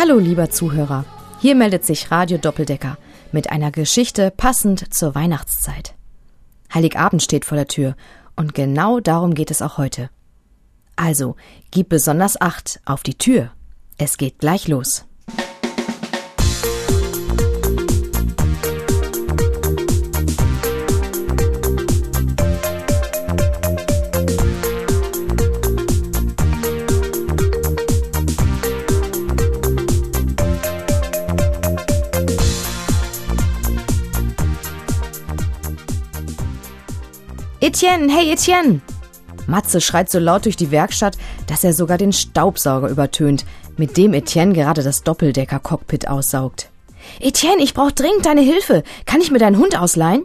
Hallo, lieber Zuhörer. Hier meldet sich Radio Doppeldecker mit einer Geschichte passend zur Weihnachtszeit. Heiligabend steht vor der Tür und genau darum geht es auch heute. Also, gib besonders Acht auf die Tür. Es geht gleich los. Etienne, hey Etienne! Matze schreit so laut durch die Werkstatt, dass er sogar den Staubsauger übertönt, mit dem Etienne gerade das Doppeldecker-Cockpit aussaugt. Etienne, ich brauche dringend deine Hilfe. Kann ich mir deinen Hund ausleihen?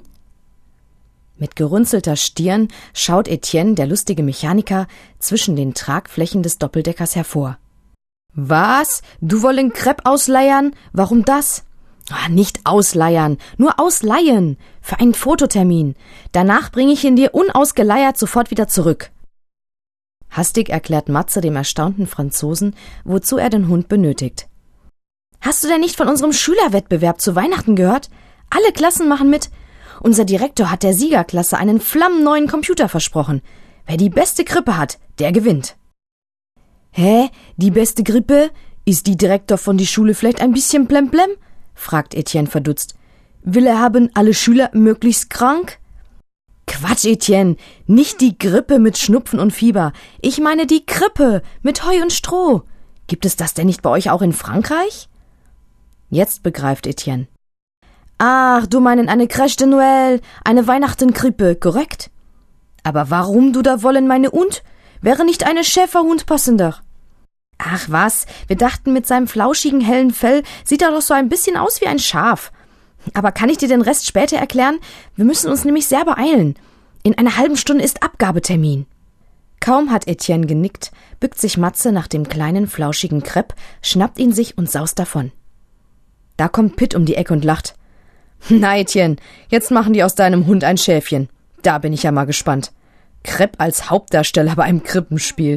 Mit gerunzelter Stirn schaut Etienne, der lustige Mechaniker, zwischen den Tragflächen des Doppeldeckers hervor. Was? Du wollen Crepe ausleiern? Warum das? Nicht ausleiern, nur ausleihen. Für einen Fototermin. Danach bringe ich ihn dir unausgeleiert sofort wieder zurück. Hastig erklärt Matze dem erstaunten Franzosen, wozu er den Hund benötigt. Hast du denn nicht von unserem Schülerwettbewerb zu Weihnachten gehört? Alle Klassen machen mit. Unser Direktor hat der Siegerklasse einen flammenneuen Computer versprochen. Wer die beste Krippe hat, der gewinnt. Hä? Die beste Krippe? Ist die Direktor von die Schule vielleicht ein bisschen blemblem? Fragt Etienne verdutzt. Will er haben alle Schüler möglichst krank? Quatsch, Etienne, nicht die Grippe mit Schnupfen und Fieber. Ich meine die Krippe mit Heu und Stroh. Gibt es das denn nicht bei euch auch in Frankreich? Jetzt begreift Etienne. Ach, du meinen eine Crèche de Noël, eine Weihnachtskrippe, korrekt? Aber warum du da wollen, meine Hund? Wäre nicht eine Schäferhund passender? Ach was, wir dachten, mit seinem flauschigen, hellen Fell sieht er doch so ein bisschen aus wie ein Schaf. Aber kann ich dir den Rest später erklären? Wir müssen uns nämlich sehr beeilen. In einer halben Stunde ist Abgabetermin. Kaum hat Etienne genickt, bückt sich Matze nach dem kleinen, flauschigen Crepe, schnappt ihn sich und saust davon. Da kommt Pitt um die Ecke und lacht. Na, Etienne, jetzt machen die aus deinem Hund ein Schäfchen. Da bin ich ja mal gespannt. Crepe als Hauptdarsteller bei einem Krippenspiel.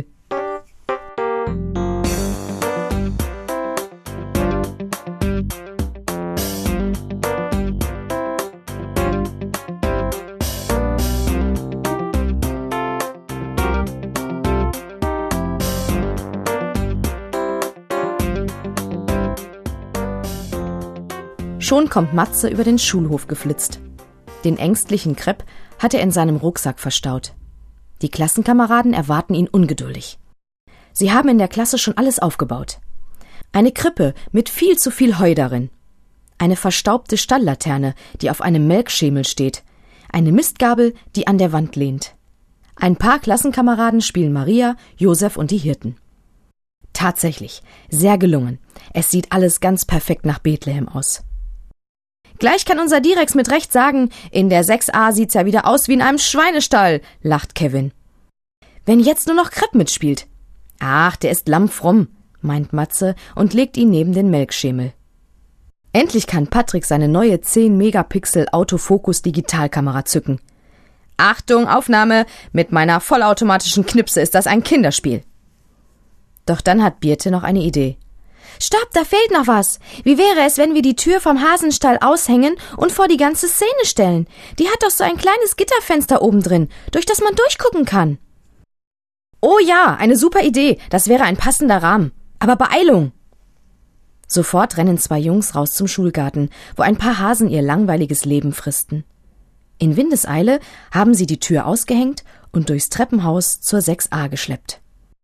Schon kommt Matze über den Schulhof geflitzt. Den ängstlichen Crepe hat er in seinem Rucksack verstaut. Die Klassenkameraden erwarten ihn ungeduldig. Sie haben in der Klasse schon alles aufgebaut. Eine Krippe mit viel zu viel Heu darin. Eine verstaubte Stalllaterne, die auf einem Melkschemel steht. Eine Mistgabel, die an der Wand lehnt. Ein paar Klassenkameraden spielen Maria, Josef und die Hirten. Tatsächlich, sehr gelungen. Es sieht alles ganz perfekt nach Bethlehem aus. Gleich kann unser Direx mit Recht sagen, in der 6a sieht's ja wieder aus wie in einem Schweinestall, lacht Kevin. Wenn jetzt nur noch Crepe mitspielt. Ach, der ist lammfromm, meint Matze und legt ihn neben den Melkschemel. Endlich kann Patrick seine neue 10-Megapixel Autofokus-Digitalkamera zücken. Achtung, Aufnahme! Mit meiner vollautomatischen Knipse ist das ein Kinderspiel. Doch dann hat Birte noch eine Idee. Stopp, da fehlt noch was. Wie wäre es, wenn wir die Tür vom Hasenstall aushängen und vor die ganze Szene stellen? Die hat doch so ein kleines Gitterfenster oben drin, durch das man durchgucken kann. Oh ja, eine super Idee. Das wäre ein passender Rahmen. Aber Beeilung! Sofort rennen zwei Jungs raus zum Schulgarten, wo ein paar Hasen ihr langweiliges Leben fristen. In Windeseile haben sie die Tür ausgehängt und durchs Treppenhaus zur 6a geschleppt.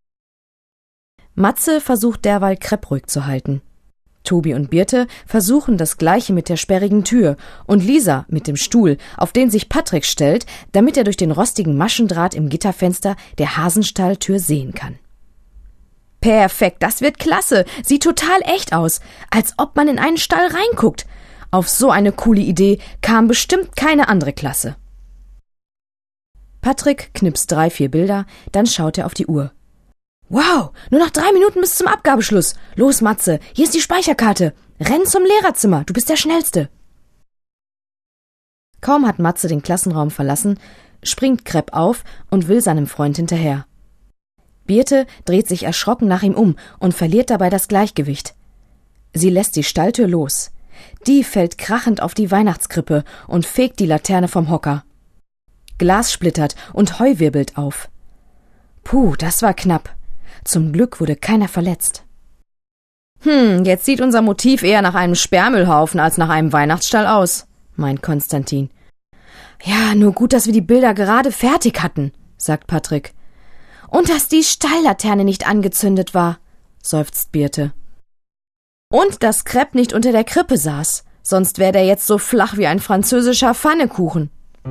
Matze versucht derweil Crepe ruhig zu halten. Tobi und Birte versuchen das Gleiche mit der sperrigen Tür und Lisa mit dem Stuhl, auf den sich Patrick stellt, damit er durch den rostigen Maschendraht im Gitterfenster der Hasenstalltür sehen kann. Perfekt, das wird klasse, sieht total echt aus, als ob man in einen Stall reinguckt. Auf so eine coole Idee kam bestimmt keine andere Klasse. Patrick knipst 3-4 Bilder, dann schaut er auf die Uhr. Wow, nur noch 3 Minuten bis zum Abgabeschluss. Los, Matze, hier ist die Speicherkarte. Renn zum Lehrerzimmer, du bist der Schnellste. Kaum hat Matze den Klassenraum verlassen, springt Crepe auf und will seinem Freund hinterher. Birte dreht sich erschrocken nach ihm um und verliert dabei das Gleichgewicht. Sie lässt die Stalltür los. Die fällt krachend auf die Weihnachtskrippe und fegt die Laterne vom Hocker. Glas splittert und Heu wirbelt auf. Puh, das war knapp. Zum Glück wurde keiner verletzt. Jetzt sieht unser Motiv eher nach einem Sperrmüllhaufen als nach einem Weihnachtsstall aus, meint Konstantin. Ja, nur gut, dass wir die Bilder gerade fertig hatten, sagt Patrick. Und dass die Stalllaterne nicht angezündet war, seufzt Birte. Und dass Krepp nicht unter der Krippe saß, sonst wäre der jetzt so flach wie ein französischer Pfannekuchen.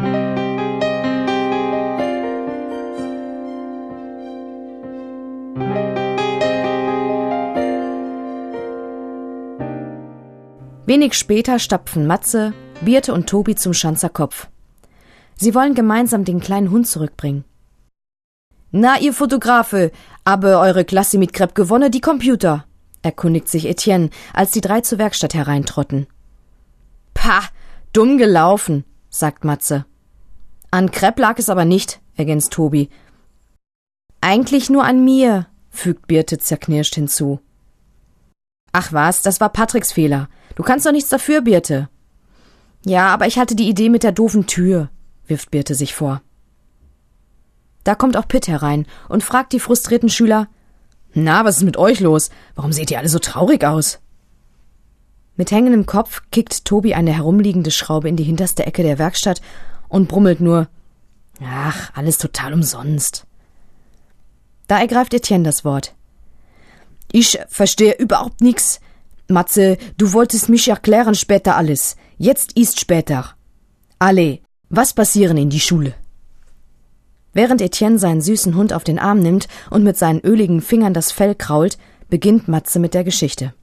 Wenig später stapfen Matze, Birte und Tobi zum Schanzer Kopf. Sie wollen gemeinsam den kleinen Hund zurückbringen. »Na, ihr Fotografe, aber eure Klasse mit Krepp gewonnen, die Computer«, erkundigt sich Etienne, als die 3 zur Werkstatt hereintrotten. »Pah, dumm gelaufen«, sagt Matze. »An Krepp lag es aber nicht«, ergänzt Tobi. »Eigentlich nur an mir«, fügt Birte zerknirscht hinzu. »Ach was, das war Patricks Fehler. Du kannst doch nichts dafür, Birte.« »Ja, aber ich hatte die Idee mit der doofen Tür«, wirft Birte sich vor. Da kommt auch Pitt herein und fragt die frustrierten Schüler, »Na, was ist mit euch los? Warum seht ihr alle so traurig aus?« Mit hängendem Kopf kickt Tobi eine herumliegende Schraube in die hinterste Ecke der Werkstatt und brummelt nur, »Ach, alles total umsonst.« Da ergreift Etienne das Wort. »Ich verstehe überhaupt nichts. Matze, du wolltest mich erklären später alles. Jetzt ist später. Alle, was passieren in die Schule?« Während Etienne seinen süßen Hund auf den Arm nimmt und mit seinen öligen Fingern das Fell krault, beginnt Matze mit der Geschichte.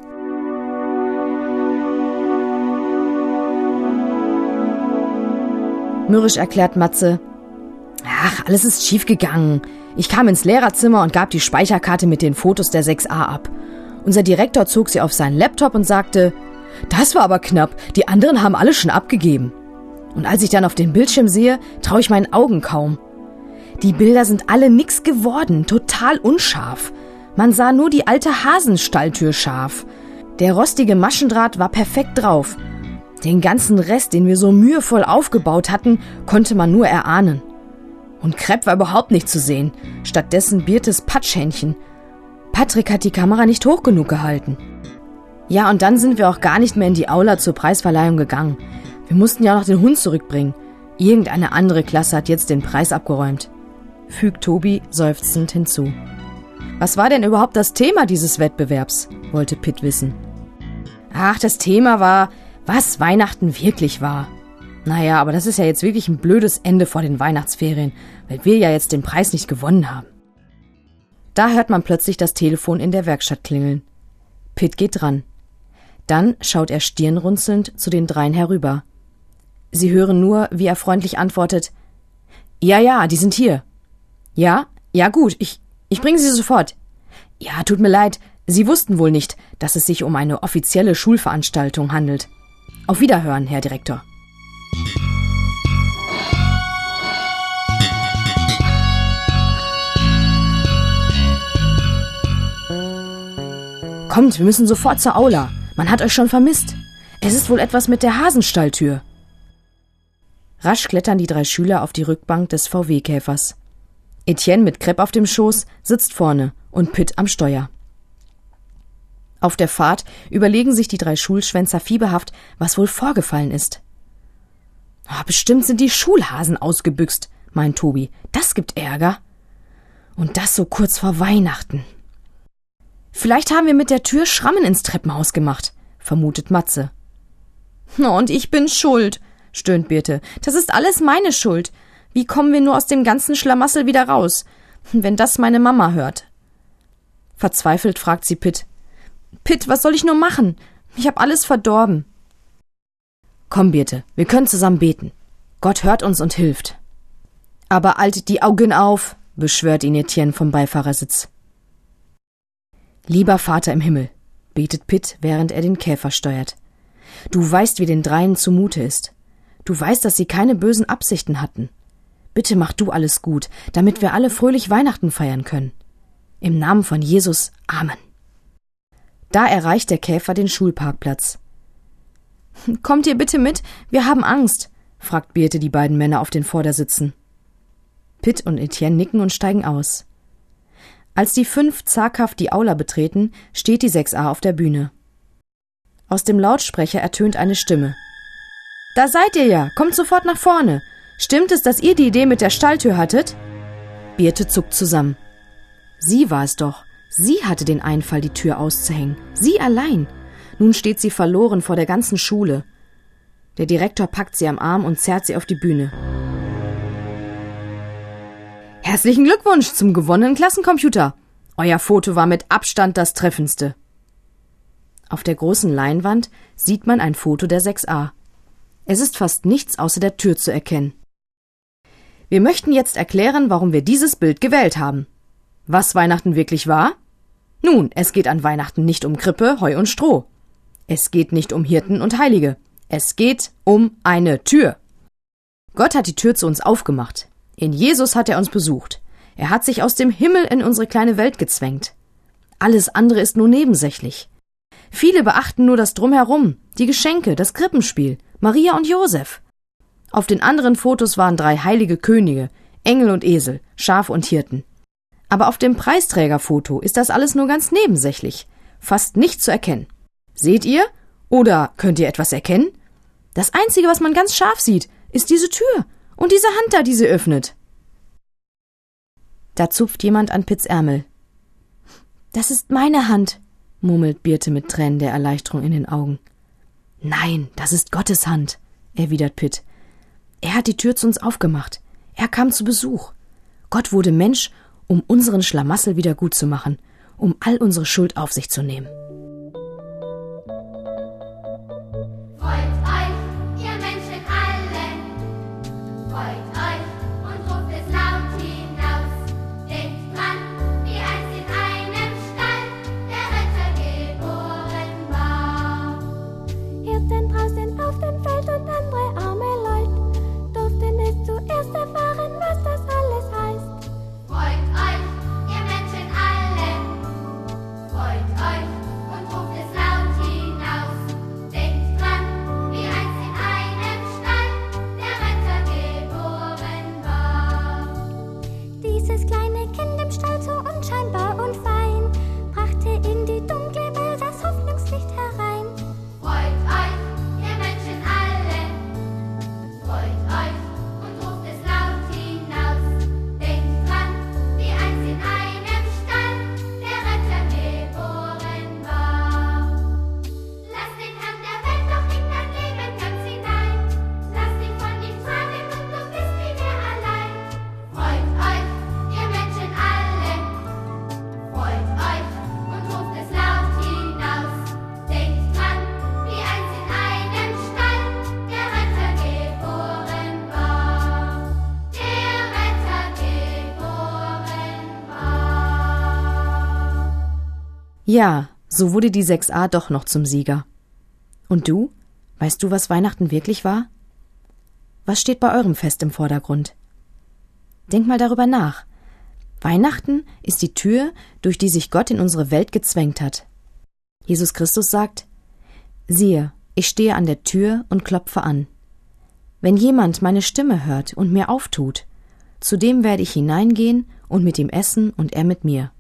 Mürrisch erklärt Matze, »Ach, alles ist schiefgegangen. Ich kam ins Lehrerzimmer und gab die Speicherkarte mit den Fotos der 6a ab. Unser Direktor zog sie auf seinen Laptop und sagte, »Das war aber knapp, die anderen haben alle schon abgegeben.« Und als ich dann auf den Bildschirm sehe, traue ich meinen Augen kaum. Die Bilder sind alle nix geworden, total unscharf. Man sah nur die alte Hasenstalltür scharf. Der rostige Maschendraht war perfekt drauf. Den ganzen Rest, den wir so mühevoll aufgebaut hatten, konnte man nur erahnen. Und Krepp war überhaupt nicht zu sehen, stattdessen Birtes Patschhändchen. Patrick hat die Kamera nicht hoch genug gehalten. Ja, und dann sind wir auch gar nicht mehr in die Aula zur Preisverleihung gegangen. Wir mussten ja noch den Hund zurückbringen. Irgendeine andere Klasse hat jetzt den Preis abgeräumt, fügt Tobi seufzend hinzu. Was war denn überhaupt das Thema dieses Wettbewerbs, wollte Pitt wissen. Ach, das Thema war, was Weihnachten wirklich war. Naja, aber das ist ja jetzt wirklich ein blödes Ende vor den Weihnachtsferien, weil wir ja jetzt den Preis nicht gewonnen haben. Da hört man plötzlich das Telefon in der Werkstatt klingeln. Pitt geht dran. Dann schaut er stirnrunzelnd zu den 3 herüber. Sie hören nur, wie er freundlich antwortet, »Ja, die sind hier.« »Ja, gut, ich bringe sie sofort.« »Ja, tut mir leid, Sie wussten wohl nicht, dass es sich um eine offizielle Schulveranstaltung handelt. Auf Wiederhören, Herr Direktor.« »Kommt, wir müssen sofort zur Aula. Man hat euch schon vermisst. Es ist wohl etwas mit der Hasenstalltür.« Rasch klettern die 3 Schüler auf die Rückbank des VW-Käfers. Etienne mit Krepp auf dem Schoß sitzt vorne und Pitt am Steuer. Auf der Fahrt überlegen sich die 3 Schulschwänzer fieberhaft, was wohl vorgefallen ist. Bestimmt sind die Schulhasen ausgebüxt, meint Tobi. Das gibt Ärger. Und das so kurz vor Weihnachten. Vielleicht haben wir mit der Tür Schrammen ins Treppenhaus gemacht, vermutet Matze. Und ich bin schuld, stöhnt Birte. Das ist alles meine Schuld. Wie kommen wir nur aus dem ganzen Schlamassel wieder raus? Wenn das meine Mama hört. Verzweifelt fragt sie Pitt. Pitt, was soll ich nur machen? Ich hab alles verdorben. Komm, Birte, wir können zusammen beten. Gott hört uns und hilft. Aber haltet die Augen auf, beschwört ihn Etienne vom Beifahrersitz. Lieber Vater im Himmel, betet Pitt, während er den Käfer steuert. Du weißt, wie den 3 zumute ist. Du weißt, dass sie keine bösen Absichten hatten. Bitte mach du alles gut, damit wir alle fröhlich Weihnachten feiern können. Im Namen von Jesus, Amen. Da erreicht der Käfer den Schulparkplatz. »Kommt ihr bitte mit? Wir haben Angst«, fragt Birte die beiden Männer auf den Vordersitzen. Pitt und Etienne nicken und steigen aus. Als die 5 zaghaft die Aula betreten, steht die 6a auf der Bühne. Aus dem Lautsprecher ertönt eine Stimme. »Da seid ihr ja! Kommt sofort nach vorne! Stimmt es, dass ihr die Idee mit der Stalltür hattet?« Birte zuckt zusammen. Sie war es doch. Sie hatte den Einfall, die Tür auszuhängen. Sie allein. Nun steht sie verloren vor der ganzen Schule. Der Direktor packt sie am Arm und zerrt sie auf die Bühne. »Herzlichen Glückwunsch zum gewonnenen Klassencomputer! Euer Foto war mit Abstand das treffendste.« Auf der großen Leinwand sieht man ein Foto der 6a. Es ist fast nichts außer der Tür zu erkennen. Wir möchten jetzt erklären, warum wir dieses Bild gewählt haben. Was Weihnachten wirklich war? Nun, es geht an Weihnachten nicht um Krippe, Heu und Stroh. Es geht nicht um Hirten und Heilige. Es geht um eine Tür. Gott hat die Tür zu uns aufgemacht. In Jesus hat er uns besucht. Er hat sich aus dem Himmel in unsere kleine Welt gezwängt. Alles andere ist nur nebensächlich. Viele beachten nur das Drumherum, die Geschenke, das Krippenspiel, Maria und Josef. Auf den anderen Fotos waren 3 heilige Könige, Engel und Esel, Schafe und Hirten. Aber auf dem Preisträgerfoto ist das alles nur ganz nebensächlich, fast nicht zu erkennen. Seht ihr? Oder könnt ihr etwas erkennen? Das Einzige, was man ganz scharf sieht, ist diese Tür und diese Hand da, die sie öffnet. Da zupft jemand an Pitts Ärmel. »Das ist meine Hand«, murmelt Birte mit Tränen der Erleichterung in den Augen. »Nein, das ist Gottes Hand«, erwidert Pitt. »Er hat die Tür zu uns aufgemacht. Er kam zu Besuch. Gott wurde Mensch, um unseren Schlamassel wieder gut zu machen, um all unsere Schuld auf sich zu nehmen.« Ja, so wurde die 6a doch noch zum Sieger. Und du? Weißt du, was Weihnachten wirklich war? Was steht bei eurem Fest im Vordergrund? Denk mal darüber nach. Weihnachten ist die Tür, durch die sich Gott in unsere Welt gezwängt hat. Jesus Christus sagt: »Siehe, ich stehe an der Tür und klopfe an. Wenn jemand meine Stimme hört und mir auftut, zu dem werde ich hineingehen und mit ihm essen und er mit mir.«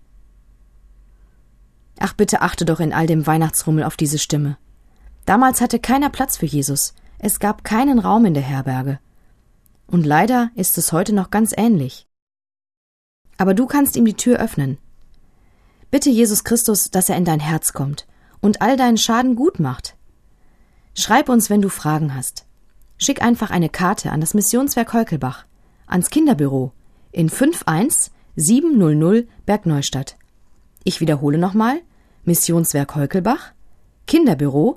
Ach, bitte achte doch in all dem Weihnachtsrummel auf diese Stimme. Damals hatte keiner Platz für Jesus. Es gab keinen Raum in der Herberge. Und leider ist es heute noch ganz ähnlich. Aber du kannst ihm die Tür öffnen. Bitte Jesus Christus, dass er in dein Herz kommt und all deinen Schaden gut macht. Schreib uns, wenn du Fragen hast. Schick einfach eine Karte an das Missionswerk Heukelbach, ans Kinderbüro in 51700 Bergneustadt. Ich wiederhole nochmal: Missionswerk Heukelbach, Kinderbüro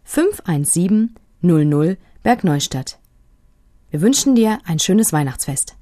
51700 Bergneustadt. Wir wünschen dir ein schönes Weihnachtsfest.